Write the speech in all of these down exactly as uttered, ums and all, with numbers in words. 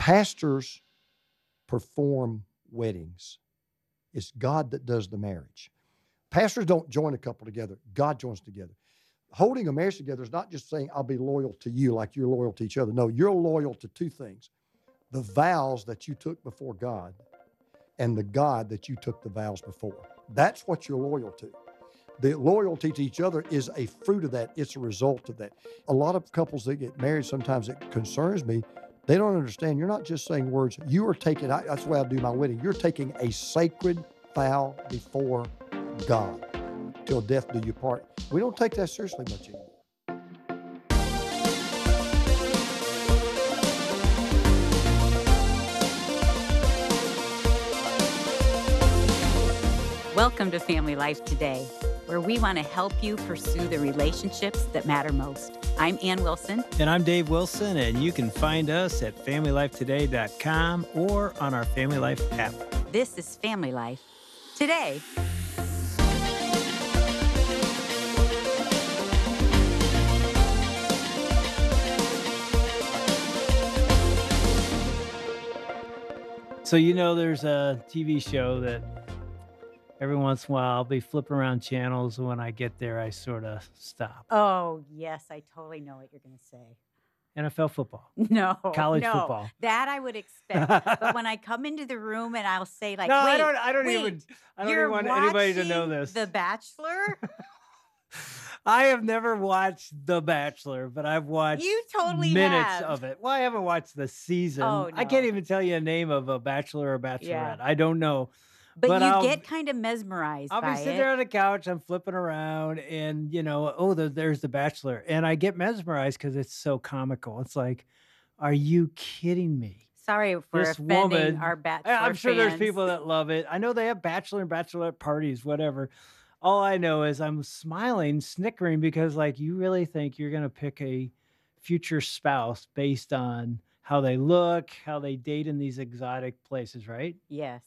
Pastors perform weddings. It's God that does the marriage. Pastors don't join a couple together. God joins together. Holding a marriage together is not just saying, I'll be loyal to you like you're loyal to each other. No, you're loyal to two things: the vows that you took before God and the God that you took the vows before. That's what you're loyal to. The loyalty to each other is a fruit of that. It's a result of that. A lot of couples that get married, sometimes it concerns me. They don't understand. You're not just saying words. You are taking, I, that's the way I do my wedding. You're taking a sacred vow before God. Till death do you part. We don't take that seriously much anymore. Welcome to Family Life Today, where we want to help you pursue the relationships that matter most. I'm Ann Wilson. And I'm Dave Wilson, and you can find us at family life today dot com or on our Family Life app. This is Family Life Today. So, you know, there's a T V show that every once in a while I'll be flipping around channels, and when I get there, I sort of stop. Oh, yes, I totally know what you're going to say. N F L football. No, College no, football. that I would expect. But when I come into the room and I'll say, like, no, wait, I don't. I don't wait, even. I don't you're even want anybody to know watching this. The Bachelor? I have never watched The Bachelor, but I've watched You totally minutes have. of it. Well, I haven't watched the season. Oh, I no. can't even tell you a name of a bachelor or bachelorette. Yeah. I don't know. But, But you I'll- get kind of mesmerized I'll by be sitting it. there on the couch, I'm flipping around, and you know, oh, there, there's The Bachelor, and I get mesmerized because it's so comical. It's like, are you kidding me? Sorry for This offending woman, our Bachelor I- I'm sure there's fans. people that love it. I know they have bachelor and bachelorette parties, whatever. All I know is I'm smiling, snickering, because like, you really think you're gonna pick a future spouse based on how they look, how they date in these exotic places, right? Yes.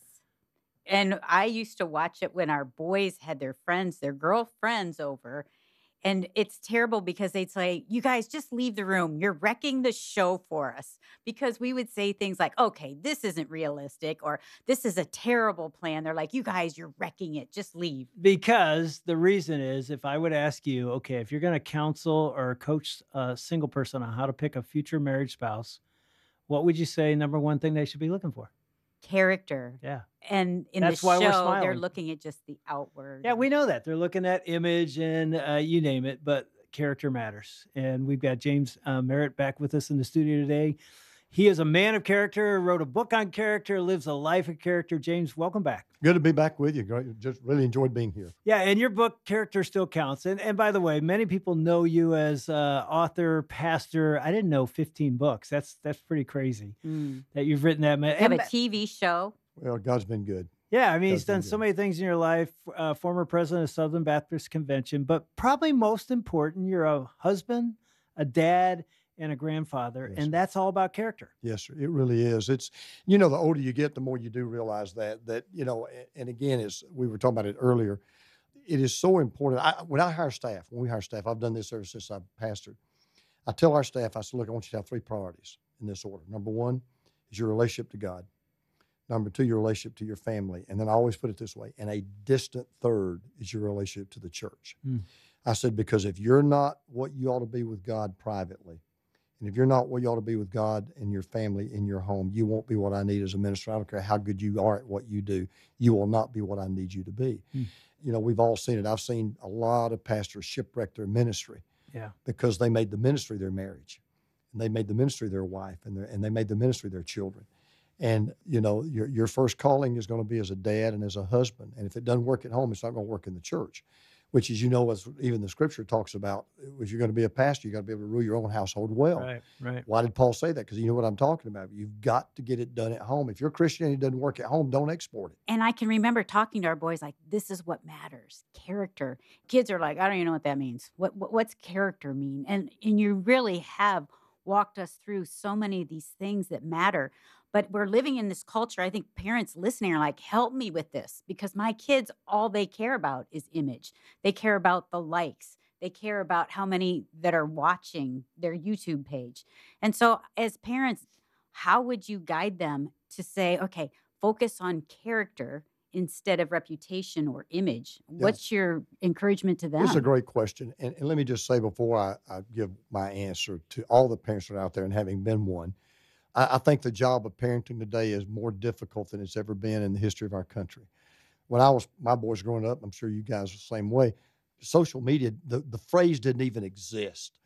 And I used to watch it when our boys had their friends, their girlfriends over. And it's terrible because they'd say, you guys just leave the room. You're wrecking the show for us. Because we would say things like, okay, this isn't realistic, or this is a terrible plan. They're like, you guys, you're wrecking it. Just leave. Because the reason is, if I would ask you, okay, if you're going to counsel or coach a single person on how to pick a future marriage spouse, what would you say number one thing they should be looking for? Character. Yeah. And in That's the why we're show, they're smiling. looking at just the outward. Yeah, we know that. They're looking at image and uh, you name it, but character matters. And we've got James uh, Merritt back with us in the studio today. He is a man of character, wrote a book on character, lives a life of character. James, welcome back. Good to be back with you. Great. Just really enjoyed being here. Yeah, and your book, Character Still Counts. And and by the way, many people know you as uh, author, pastor. I didn't know fifteen books. That's that's pretty crazy Mm. that you've written that many. You have And- a T V show. Well, God's been good. Yeah, I mean, he's God's been done so good. many things in your life. Uh, former president of Southern Baptist Convention, but probably most important, you're a husband, a dad, and a grandfather, Yes, and sir. that's all about character. Yes, sir. It really is. It's, you know, the older you get, the more you do realize that, that, you know, a- and again, as we were talking about it earlier, it is so important. I, when I hire staff, when we hire staff, I've done this ever since I've pastored. I tell our staff, I said, look, I want you to have three priorities in this order. Number one is your relationship to God. Number two, your relationship to your family. And then I always put it this way, and a distant third is your relationship to the church. Mm. I said, because if you're not what you ought to be with God privately, and if you're not what you ought to be with God and your family in your home, you won't be what I need as a minister. I don't care how good you are at what you do. You will not be what I need you to be. Hmm. You know, we've all seen it. I've seen a lot of pastors shipwreck their ministry Yeah. because they made the ministry their marriage, and they made the ministry their wife, and, their, and they made the ministry their children. And, you know, your, your first calling is going to be as a dad and as a husband. And if it doesn't work at home, it's not going to work in the church. Which is, you know, as even the scripture talks about, if you're going to be a pastor, you got to be able to rule your own household well. Right, right. Why did Paul say that? Because you know what I'm talking about. You've got to get it done at home. If you're a Christian and it doesn't work at home, don't export it. And I can remember talking to our boys like, this is what matters, character. Kids are like, I don't even know what that means. What, what what's character mean? And and you really have walked us through so many of these things that matter. But we're living in this culture. I think parents listening are like, help me with this, because my kids, all they care about is image. They care about the likes. They care about how many that are watching their YouTube page. And so as parents, how would you guide them to say, okay, focus on character instead of reputation or image? Yeah. What's your encouragement to This is a them? great question. And, and let me just say before I, I give my answer to all the parents that are out there, and having been one, I, I think the job of parenting today is more difficult than it's ever been in the history of our country. When I was, my boys growing up, I'm sure you guys are the same way, social media, the, the phrase didn't even exist.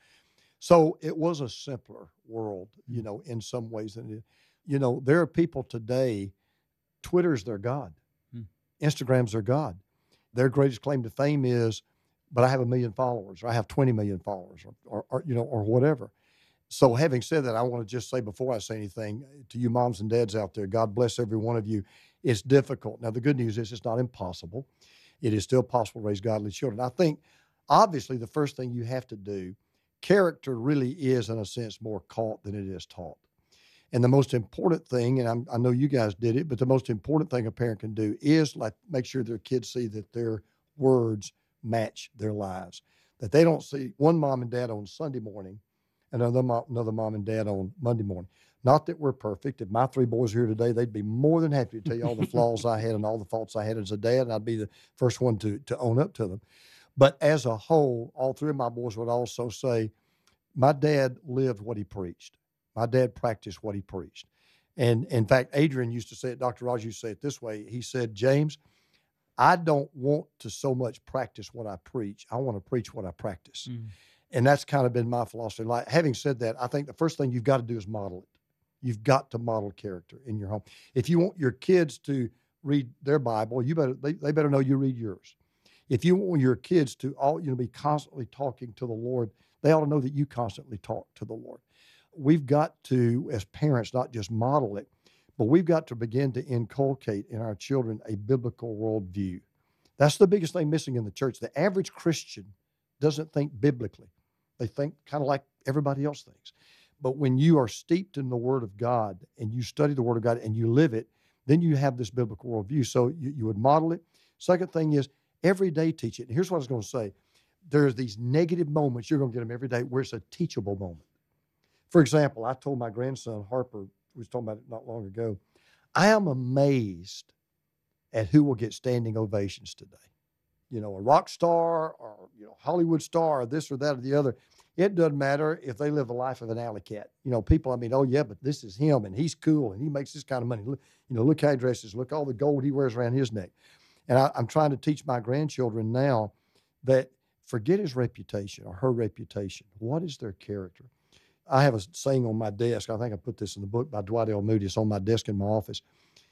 So it was a simpler world, you know, in some ways than it. You know, there are people today, Twitter's their God. Hmm. Instagram's their God. Their greatest claim to fame is, but I have a million followers, or I have twenty million followers, or, or, or you know, or whatever. So having said that, I want to just say before I say anything to you moms and dads out there, God bless every one of you. It's difficult. Now, the good news is it's not impossible. It is still possible to raise godly children. I think, obviously, the first thing you have to do, character really is, in a sense, more caught than it is taught. And the most important thing, and I'm, I know you guys did it, but the most important thing a parent can do is like make sure their kids see that their words match their lives, that they don't see one mom and dad on Sunday morning and another mom, another mom and dad on Monday morning. Not that we're perfect. If my three boys were here today, they'd be more than happy to tell you all the flaws I had and all the faults I had as a dad, and I'd be the first one to, to own up to them. But as a whole, all three of my boys would also say, my dad lived what he preached. My dad practiced what he preached. And in fact, Adrian used to say it, Doctor Raj used to say it this way. He said, James, I don't want to so much practice what I preach. I want to preach what I practice. Mm. And that's kind of been my philosophy. Like, having said that, I think the first thing you've got to do is model it. You've got to model character in your home. If you want your kids to read their Bible, you better they, they better know you read yours. If you want your kids to all you know be constantly talking to the Lord, they ought to know that you constantly talk to the Lord. We've got to, as parents, not just model it, but we've got to begin to inculcate in our children a biblical worldview. That's the biggest thing missing in the church. The average Christian doesn't think biblically. They think kind of like everybody else thinks. But when you are steeped in the Word of God and you study the Word of God and you live it, then you have this biblical worldview. So you, you would model it. Second thing is every day teach it. And here's what I was going to say. There's these negative moments, you're going to get them every day, where it's a teachable moment. For example, I told my grandson, Harper, we was talking about it not long ago, I am amazed at who will get standing ovations today. You know, a rock star or, you know, Hollywood star or this or that or the other. It doesn't matter if they live the life of an alley cat. You know, people, I mean, oh, yeah, but this is him, and he's cool, and he makes this kind of money. Look, you know, look how he dresses. Look all the gold he wears around his neck. And I, I'm trying to teach my grandchildren now that forget his reputation or her reputation. What is their character? I have a saying on my desk. I think I put this in the book by Dwight L. Moody. It's on my desk in my office.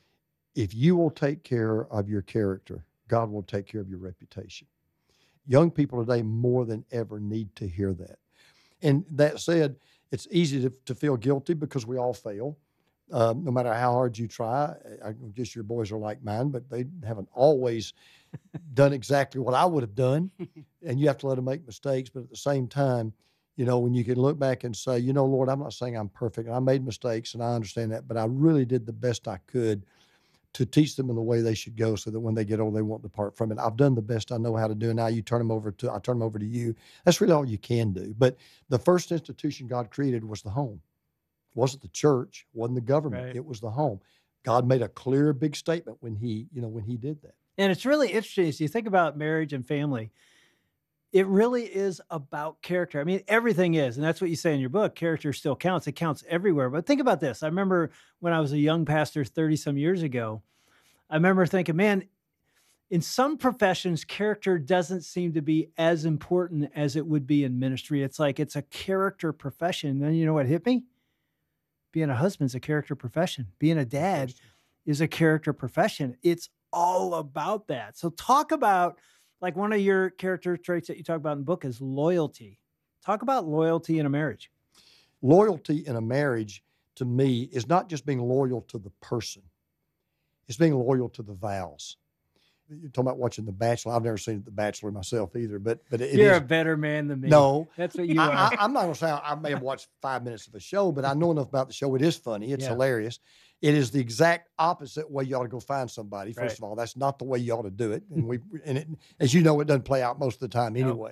If you will take care of your character, God will take care of your reputation. Young people today more than ever need to hear that. And that said, it's easy to, to feel guilty because we all fail. Um, no matter how hard you try, I guess your boys are like mine, but they haven't always done exactly what I would have done. And you have to let them make mistakes. But at the same time, you know, when you can look back and say, you know, Lord, I'm not saying I'm perfect. I made mistakes and I understand that, but I really did the best I could to teach them in the way they should go so that when they get old, they won't depart from it. I've done the best I know how to do. Now you turn them over to, I turn them over to you. That's really all you can do. But the first institution God created was the home. It wasn't the church, it wasn't the government. Right. It was the home. God made a clear, big statement when he, you know, when he did that. And it's really interesting as you think about marriage and family. It really is about character. I mean, everything is, and that's what you say in your book, character still counts. It counts everywhere. But think about this. I remember when I was a young pastor thirty some years ago, I remember thinking, man, in some professions, character doesn't seem to be as important as it would be in ministry. It's like it's a character profession. And then you know what hit me? Being a husband's a character profession. Being a dad is a character profession. It's all about that. So talk about, like, one of your character traits that you talk about in the book is loyalty. Talk about loyalty in a marriage. Loyalty in a marriage, to me, is not just being loyal to the person. It's being loyal to the vows. You're talking about watching The Bachelor. I've never seen The Bachelor myself either, but but it You're is, a better man than me. No. That's what you I, are. I, I'm not going to say I, I may have watched five minutes of a show, but I know enough about the show. It is funny. It's Yeah. hilarious. It is the exact opposite way you ought to go find somebody. First Right. of all, that's not the way you ought to do it. And we, and it, as you know, it doesn't play out most of the time Nope. anyway.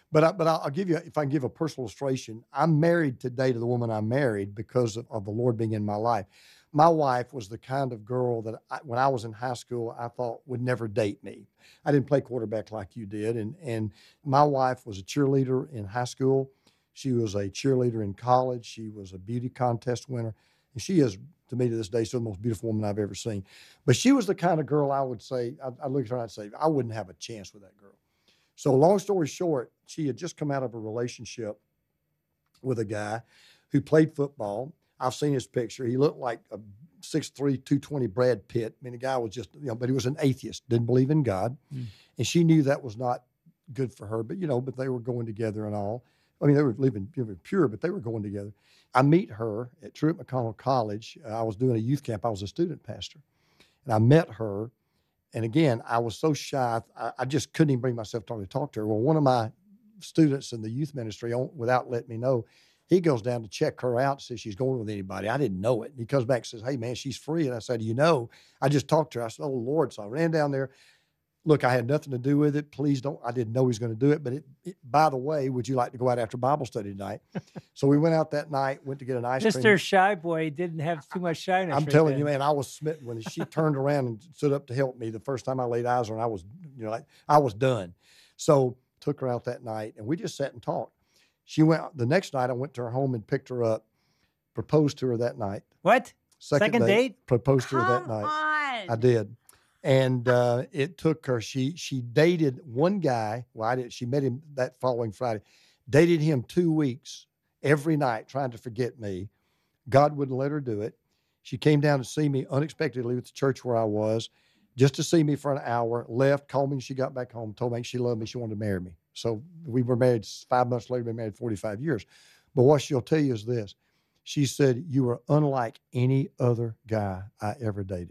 But I, but I'll, I'll give you, if I can give a personal illustration, I'm married today to the woman I married because of, of the Lord being in my life. My wife was the kind of girl that I, when I was in high school, I thought would never date me. I didn't play quarterback like you did. And, and my wife was a cheerleader in high school. She was a cheerleader in college. She was a beauty contest winner. And she is, to me to this day, still the most beautiful woman I've ever seen. But she was the kind of girl I would say, I, I look at her and I'd say, I wouldn't have a chance with that girl. So long story short, she had just come out of a relationship with a guy who played football. I've seen his picture. He looked like a six three, two twenty Brad Pitt. I mean, the guy was just, you know, but he was an atheist, didn't believe in God. Mm. And she knew that was not good for her, but, you know, but they were going together and all. I mean, they were living, living pure, but they were going together. I meet her at Truett McConnell College. Uh, I was doing a youth camp. I was a student pastor. And I met her. And again, I was so shy, I, I just couldn't even bring myself to talk to her. Well, one of my students in the youth ministry, without letting me know, he goes down to check her out, says she's going with anybody. I didn't know it. And he comes back and says, hey, man, she's free. And I said, you know, I just talked to her. I said, oh, Lord. So I ran down there. Look, I had nothing to do with it. Please don't. I didn't know he was going to do it. But it, it, by the way, would you like to go out after Bible study tonight? So we went out that night, went to get an ice cream. Mister Shy Boy didn't have too much shyness. I'm right telling then. you, man, I was smitten when she turned around and stood up to help me. The first time I laid eyes on her, I was, you know, like, I was done. So took her out that night, and we just sat and talked. She went the next night. I went to her home and picked her up, proposed to her that night. What? Second, Second date? Proposed to her that Come night. on. I did. And uh, it took her, she she dated one guy. Well, I did, she met him that following Friday, dated him two weeks every night, trying to forget me. God wouldn't let her do it. She came down to see me unexpectedly at the church where I was, just to see me for an hour, left, called me when she got back home, told me she loved me, she wanted to marry me. So we were married five months later, been married forty-five years. But what she'll tell you is this. She said, you are unlike any other guy I ever dated.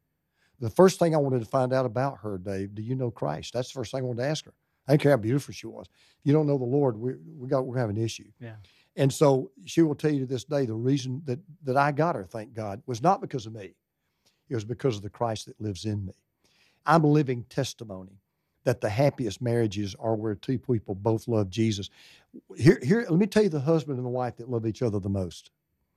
The first thing I wanted to find out about her, Dave, do you know Christ? That's the first thing I wanted to ask her. I didn't care how beautiful she was. If you don't know the Lord, we we got we're having an issue. Yeah. And so she will tell you to this day, the reason that that I got her, thank God, was not because of me. It was because of the Christ that lives in me. I'm a living testimony that the happiest marriages are where two people both love Jesus. Here, here, let me tell you the husband and the wife that love each other the most.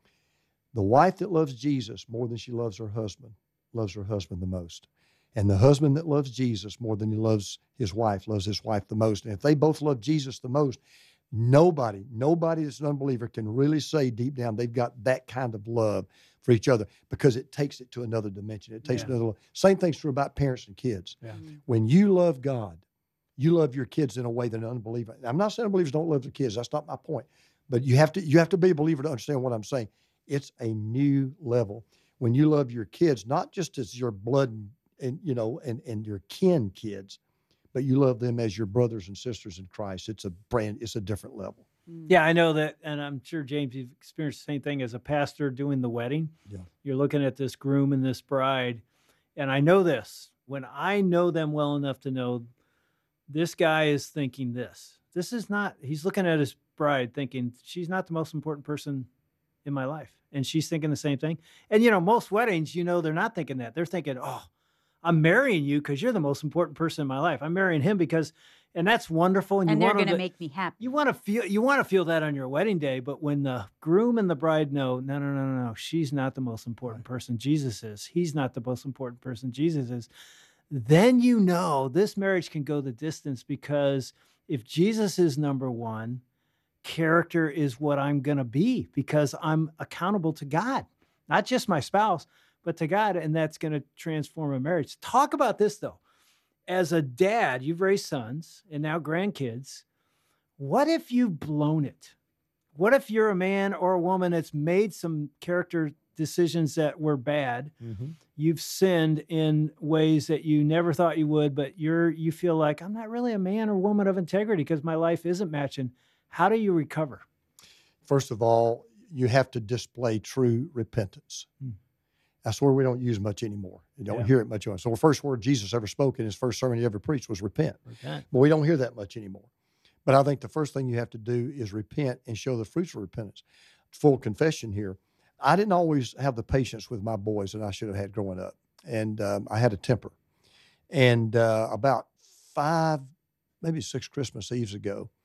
The wife that loves Jesus more than she loves her husband loves her husband the most. And the husband that loves Jesus more than he loves his wife loves his wife the most. And if they both love Jesus the most, nobody, nobody that's an unbeliever can really say deep down they've got that kind of love for each other, because it takes it to another dimension. It takes Yeah. another level. Same thing's true about parents and kids. Yeah. Mhm. When you love God, you love your kids in a way that an unbeliever. I'm not saying unbelievers don't love their kids. That's not my point. But you have to you have to be a believer to understand what I'm saying. It's a new level. When you love your kids, not just as your blood and, and you know and, and your kin kids, but you love them as your brothers and sisters in Christ. It's a brand, it's a different level. Mm. Yeah, I know that. And I'm sure, James, you've experienced the same thing as a pastor doing the wedding. Yeah. You're looking at this groom and this bride. And I know this, when I know them well enough to know this guy is thinking this, this is not, he's looking at his bride thinking she's not the most important person in my life. And she's thinking the same thing. And, you know, most weddings, you know, they're not thinking that. They're thinking, oh, I'm marrying you because you're the most important person in my life. I'm marrying him because, and that's wonderful. And, And you they're want going to to make me happy. You want to feel, you want to feel that on your wedding day. But when the groom and the bride know, no, no, no, no, no, she's not the most important person. Jesus is. He's not the most important person. Jesus is. Then you know this marriage can go the distance, because if Jesus is number one, character is what I'm going to be, because I'm accountable to God, not just my spouse, but to God. And that's going to transform a marriage. Talk about this, though. As a dad, you've raised sons and now grandkids. What if you've blown it? What if you're a man or a woman that's made some character decisions that were bad? Mm-hmm. You've sinned in ways that you never thought you would, but you're you feel like, I'm not really a man or woman of integrity because my life isn't matching. How do you recover? First of all, you have to display true repentance. Hmm. That's where we don't use much anymore. You don't Yeah. hear it much anymore. So the first word Jesus ever spoke in his first sermon he ever preached was repent. Repent. But we don't hear that much anymore. But I think the first thing you have to do is repent and show the fruits of repentance. Full confession here. I didn't always have the patience with my boys that I should have had growing up. And um, I had a temper. And uh, about five, maybe six Christmas Eves ago,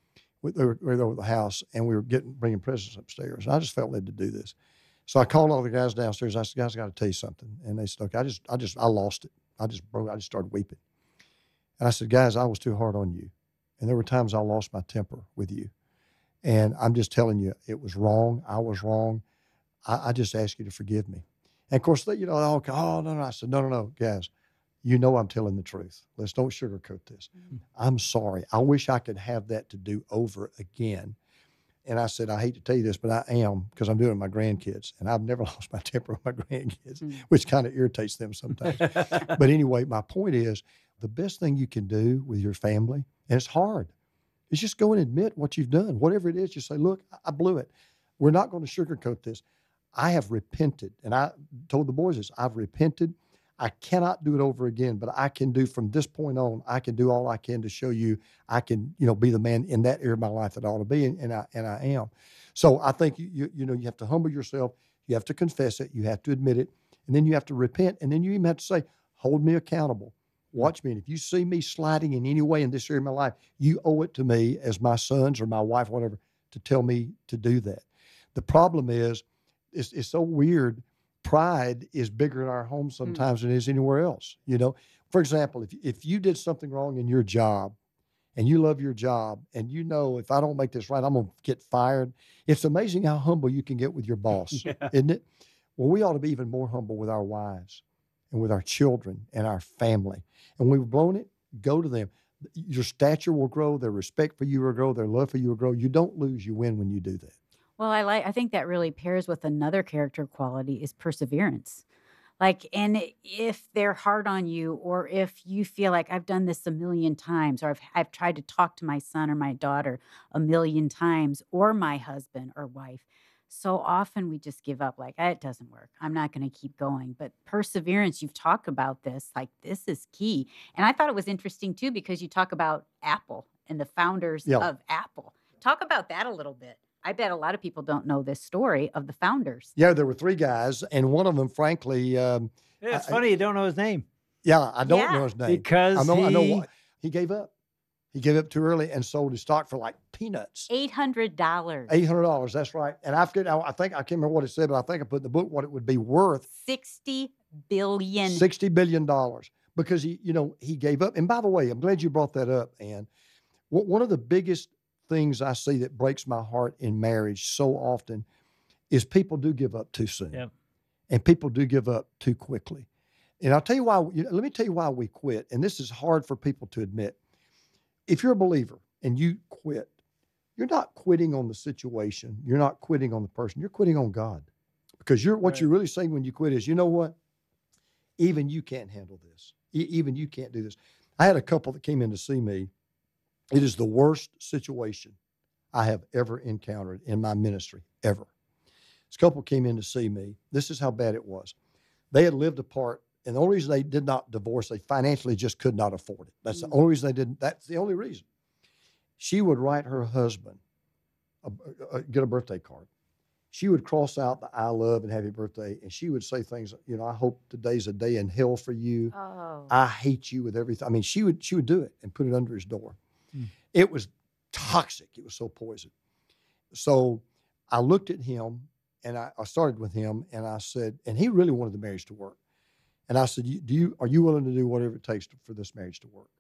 we, they were, we were over at the house, and we were getting bringing presents upstairs. And I just felt led to do this. So I called all the guys downstairs. I said, guys, I got to tell you something. And they said, okay, I just, I just, I lost it. I just broke, I just started weeping. And I said, guys, I was too hard on you. And there were times I lost my temper with you. And I'm just telling you, it was wrong. I was wrong. I, I just ask you to forgive me. And of course, they, you know, oh, oh, no, no. I said, no, no, no, guys, you know I'm telling the truth. Let's don't sugarcoat this. Mm-hmm. I'm sorry. I wish I could have that to do over again. And I said, I hate to tell you this, but I am, because I'm doing it with my grandkids. And I've never lost my temper with my grandkids, mm-hmm. which kind of irritates them sometimes. But anyway, my point is, the best thing you can do with your family, and it's hard, is just go and admit what you've done. Whatever it is, just say, look, I blew it. We're not going to sugarcoat this. I have repented. And I told the boys this, I've repented. I cannot do it over again, but I can do from this point on, I can do all I can to show you I can, you know, be the man in that area of my life that I ought to be, and, and I and I am. So I think, you, you you know, you have to humble yourself. You have to confess it. You have to admit it. And then you have to repent. And then you even have to say, hold me accountable. Watch me. And if you see me sliding in any way in this area of my life, you owe it to me as my sons or my wife, whatever, to tell me to do that. The problem is, it's, it's so weird. Pride is bigger in our home sometimes mm. than it is anywhere else. You know, for example, if, if you did something wrong in your job and you love your job and you know, if I don't make this right, I'm going to get fired. It's amazing how humble you can get with your boss, yeah. isn't it? Well, we ought to be even more humble with our wives and with our children and our family. And when we've blown it, go to them. Your stature will grow. Their respect for you will grow. Their love for you will grow. You don't lose, you win when you do that. Well, I like, I think that really pairs with another character quality is perseverance. Like, and if they're hard on you, or if you feel like I've done this a million times, or I've, I've tried to talk to my son or my daughter a million times, or my husband or wife, so often we just give up, like, it doesn't work. I'm not going to keep going. But perseverance, you've talked about this, like, this is key. And I thought it was interesting too, because you talk about Apple and the founders yeah. of Apple. Talk about that a little bit. I bet a lot of people don't know this story of the founders. Yeah, there were three guys, and one of them, frankly, um, yeah, it's I, funny you don't know his name. Yeah, I don't yeah. know his name because I know, he... I know why. He gave up. He gave up too early and sold his stock for like peanuts. Eight hundred dollars. Eight hundred dollars. That's right. And I forget. I think I can't remember what it said, but I think I put in the book what it would be worth. Sixty billion. Sixty billion dollars, because he, you know, he gave up. And by the way, I'm glad you brought that up, Ann. One of the biggest things I see that breaks my heart in marriage so often is people do give up too soon. Yep. And people do give up too quickly. And I'll tell you why, you know, let me tell you why we quit. And this is hard for people to admit. If you're a believer and you quit, you're not quitting on the situation. You're not quitting on the person. You're quitting on God. Because you're what right. you're really saying when you quit is, you know what? Even you can't handle this. E- even you can't do this. I had a couple that came in to see me. It is the worst situation I have ever encountered in my ministry, ever. This couple came in to see me. This is how bad it was. They had lived apart, and the only reason they did not divorce, they financially just could not afford it. That's mm-hmm. the only reason they didn't. That's the only reason. She would write her husband, a, a, get a birthday card. She would cross out the I love and happy birthday, and she would say things, you know, I hope today's a day in hell for you. Oh. I hate you with everything. I mean, she would she would do it and put it under his door. It was toxic. It was so poison. So I looked at him, and I, I started with him, and I said, and he really wanted the marriage to work. And I said, do you, are you willing to do whatever it takes to, for this marriage to work?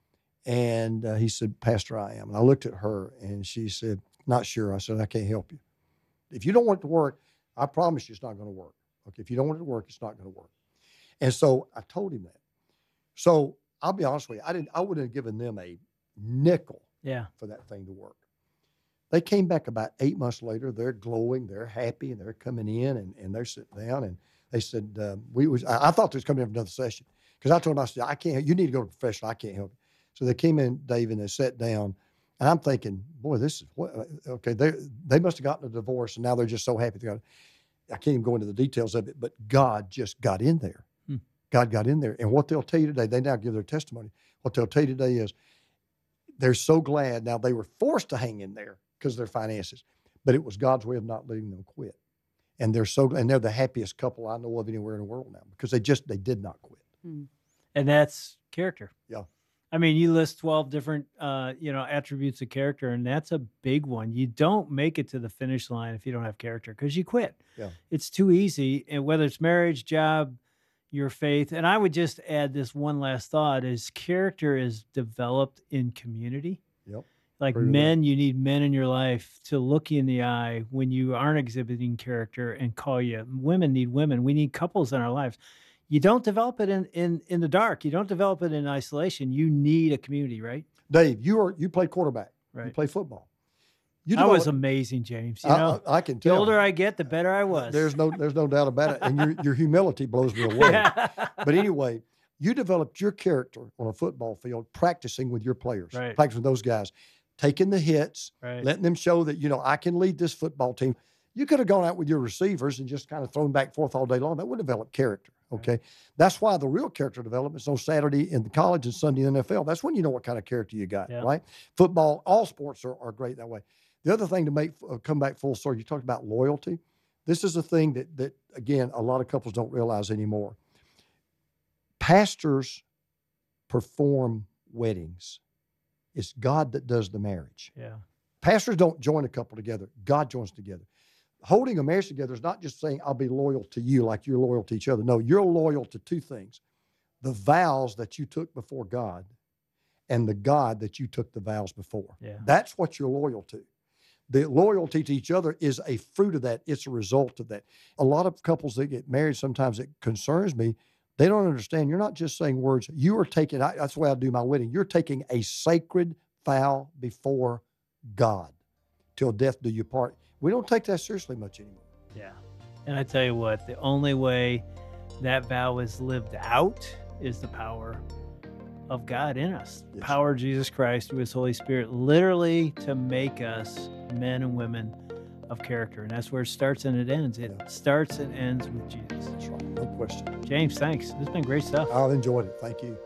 And uh, he said, Pastor, I am. And I looked at her, and she said, not sure. I said, I can't help you. If you don't want it to work, I promise you it's not going to work. Okay, if you don't want it to work, it's not going to work. And so I told him that. So I'll be honest with you, I didn't. I wouldn't have given them a nickel yeah. for that thing to work. They came back about eight months later. They're glowing. They're happy, and they're coming in, and, and they're sitting down. And they said, um, "We was." I, I thought they was coming in for another session, because I told them, I said, "I can't. You need to go to a professional. I can't help you." So they came in, Dave, and they sat down. And I'm thinking, boy, this is what. Okay, they they must have gotten a divorce, and now they're just so happy they got. I can't even go into the details of it, but God just got in there. Hmm. God got in there, and what they'll tell you today, they now give their testimony. What they'll tell you today is, they're so glad. Now, they were forced to hang in there because of their finances, but it was God's way of not letting them quit. And they're so, and they're the happiest couple I know of anywhere in the world now, because they just, they did not quit. And that's character. Yeah. I mean, you list twelve different, uh, you know, attributes of character, and that's a big one. You don't make it to the finish line if you don't have character because you quit. Yeah. It's too easy. And whether it's marriage, job, your faith. And I would just add this one last thought is character is developed in community. Yep. Like Agree with that. men, you need men in your life to look you in the eye when you aren't exhibiting character and call you. Women need women. We need couples in our lives. You don't develop it in, in, in the dark. You don't develop it in isolation. You need a community, right? Dave, you are you play quarterback. You Right. play football. You I was develop- amazing, James. You I, know, I, I can the tell. older I get, the better I was. There's no there's no doubt about it. And your your humility blows me away. But anyway, you developed your character on a football field practicing with your players, Right. practicing with those guys, taking the hits, Right. letting them show that, you know, I can lead this football team. You could have gone out with your receivers and just kind of thrown back and forth all day long. That would develop character. Okay. That's why the real character development is on Saturday in the college and Sunday in the N F L. That's when you know what kind of character you got, Yeah. right? Football, all sports are, are great that way. The other thing to make uh, come back full circle, you talked about loyalty. This is a thing that that again a lot of couples don't realize anymore. Pastors perform weddings. It's God that does the marriage. Yeah. Pastors don't join a couple together. God joins together. Holding a marriage together is not just saying, I'll be loyal to you like you're loyal to each other. No, you're loyal to two things. The vows that you took before God and the God that you took the vows before. Yeah. That's what you're loyal to. The loyalty to each other is a fruit of that. It's a result of that. A lot of couples that get married, sometimes it concerns me. They don't understand. You're not just saying words. You are taking, I, that's the way I do my wedding. You're taking a sacred vow before God. Till death do you part. We don't take that seriously much anymore. Yeah. And I tell you what, the only way that vow is lived out is the power of God in us. The Yes. power of Jesus Christ through his Holy Spirit, literally to make us men and women of character. And that's where it starts and it ends. It Yeah. starts and ends with Jesus. That's right. No question. James, thanks. This has been great stuff. I've enjoyed it. Thank you.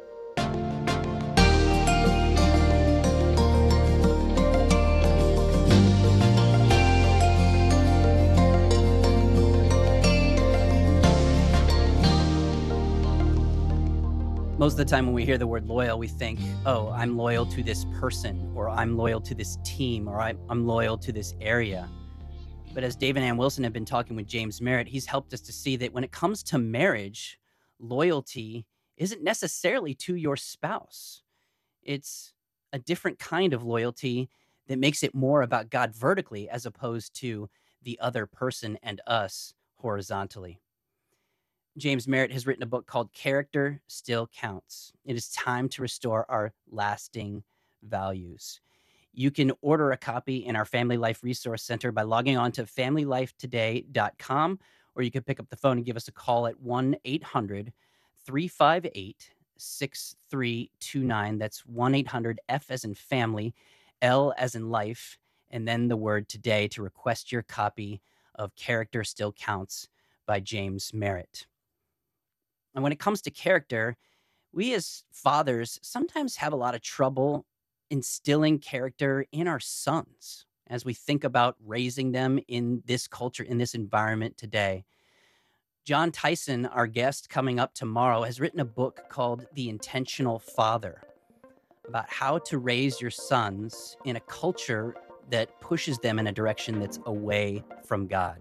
Most of the time when we hear the word loyal, we think, oh, I'm loyal to this person, or I'm loyal to this team, or I'm, I'm loyal to this area. But as Dave and Ann Wilson have been talking with James Merritt, he's helped us to see that when it comes to marriage, loyalty isn't necessarily to your spouse. It's a different kind of loyalty that makes it more about God vertically as opposed to the other person and us horizontally. James Merritt has written a book called Character Still Counts. It is time to restore our lasting values. You can order a copy in our Family Life Resource Center by logging on to family life today dot com, or you can pick up the phone and give us a call at one eight hundred three five eight six three two nine. That's one eight hundred F as in family, L as in life, and then the word today to request your copy of Character Still Counts by James Merritt. And when it comes to character, we as fathers sometimes have a lot of trouble instilling character in our sons as we think about raising them in this culture, in this environment today. John Tyson, our guest coming up tomorrow, has written a book called The Intentional Father about how to raise your sons in a culture that pushes them in a direction that's away from God.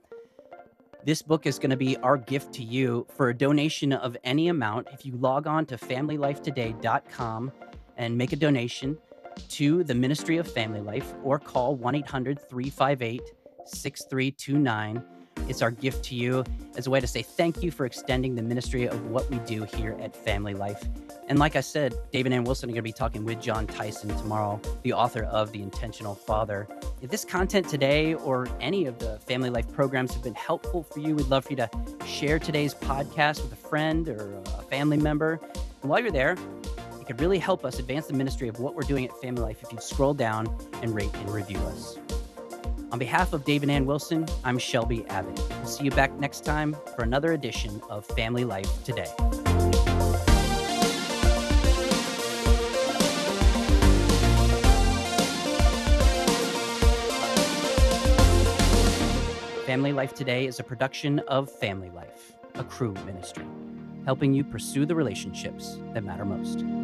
This book is going to be our gift to you for a donation of any amount. If you log on to family life today dot com and make a donation to the Ministry of Family Life or call one eight hundred three five eight six three two nine. It's our gift to you as a way to say thank you for extending the ministry of what we do here at Family Life. And like I said, Dave and Ann Wilson are going to be talking with John Tyson tomorrow, the author of The Intentional Father. If this content today or any of the Family Life programs have been helpful for you, we'd love for you to share today's podcast with a friend or a family member. And while you're there, it could really help us advance the ministry of what we're doing at Family Life if you'd scroll down and rate and review us. On behalf of Dave and Ann Wilson, I'm Shelby Abbott. We'll see you back next time for another edition of Family Life Today. Family Life Today is a production of Family Life, a Cru ministry, helping you pursue the relationships that matter most.